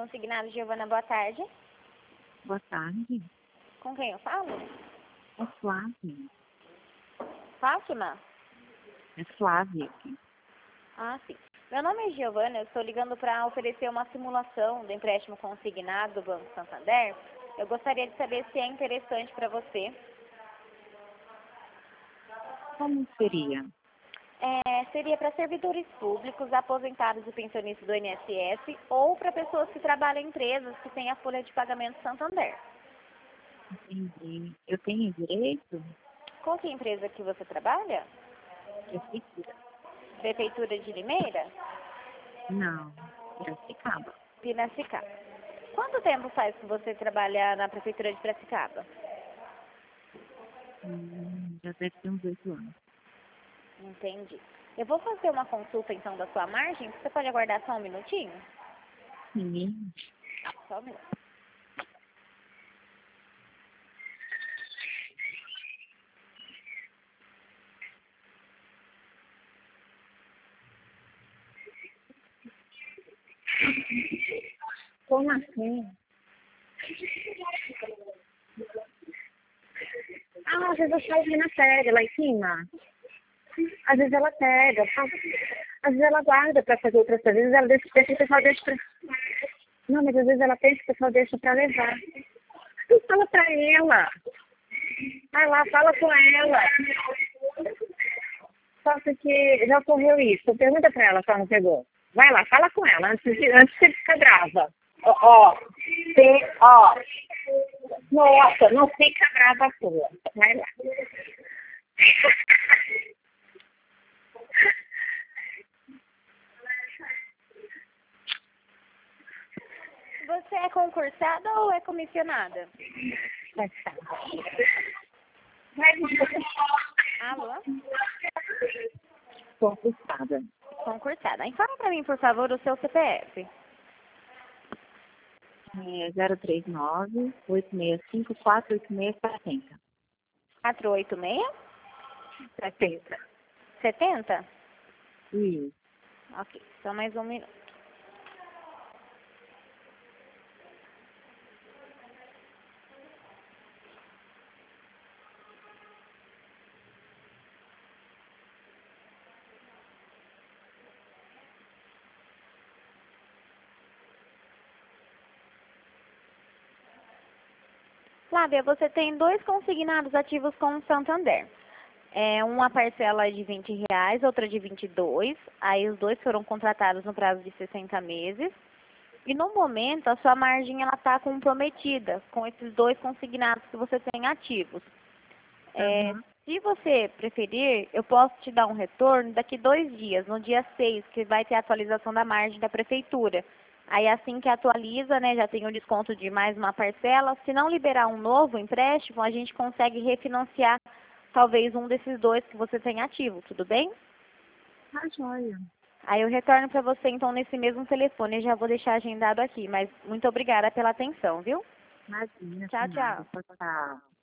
Consignado, Giovana, boa tarde. Boa tarde. Com quem eu falo? É Flávia. Fátima? É Flávia aqui. Ah, sim. Meu nome é Giovana, eu estou ligando para oferecer uma simulação do empréstimo consignado do Banco Santander. Eu gostaria de saber se é interessante para você. Como seria? Seria para servidores públicos, aposentados e pensionistas do INSS ou para pessoas que trabalham em empresas que têm a folha de pagamento Santander. Entendi. Eu tenho direito? Qual que é a empresa que você trabalha? Prefeitura. Prefeitura de Limeira? Não. Piracicaba. Piracicaba. Quanto tempo faz que você trabalha na Prefeitura de Piracicaba? Já deve ter uns 8 anos. Entendi. Eu vou fazer uma consulta, então, da sua margem. Você pode aguardar só um minutinho? Sim. Só um minuto. Como assim? Às vezes a Shalvina pega lá em cima. Às vezes ela pega. Às vezes ela guarda para fazer outras coisas. Às vezes ela deixa o pessoal deixa pra... Não, mas às vezes ela pensa que o pessoal deixa para levar. Tu fala para ela. Vai lá, fala com ela. Só que já ocorreu isso. Pergunta para ela se ela não pegou. Vai lá, fala com ela antes de você ficar brava. Ó. Nossa, não fica brava sua. Vai lá. Você é concursada ou é comissionada? Alô? Conquistada. Concursada. Informa para mim, por favor, o seu CPF. 039 8654 8670. 486 70. 70? Isso. Ok, só mais um minuto. Flávia, você tem 2 consignados ativos com o Santander. Uma parcela de R$ 20, outra de 22. Aí os dois foram contratados no prazo de 60 meses. E no momento a sua margem ela está comprometida com esses 2 consignados que você tem ativos. Se você preferir, eu posso te dar um retorno daqui 2 dias, no dia 6, que vai ter a atualização da margem da prefeitura. Aí assim que atualiza, né, já tem o desconto de mais uma parcela. Se não liberar um novo empréstimo, a gente consegue refinanciar talvez um desses 2 que você tem ativo, tudo bem? Tá joia. Aí eu retorno para você então nesse mesmo telefone, eu já vou deixar agendado aqui, mas muito obrigada pela atenção, viu? Imagina. Tchau, Nada. tchau. Tchau.